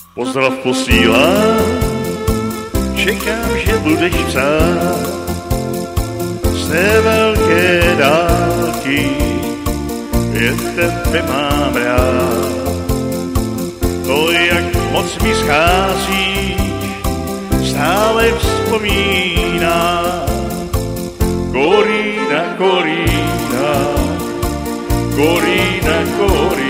Pozdrav posílám, čekám, že budeš psát z té velké dálky, jen tebe mám rád. To, jak moc mi scházíš, stále vzpomínám. Corina, Corina, Corina, Corina.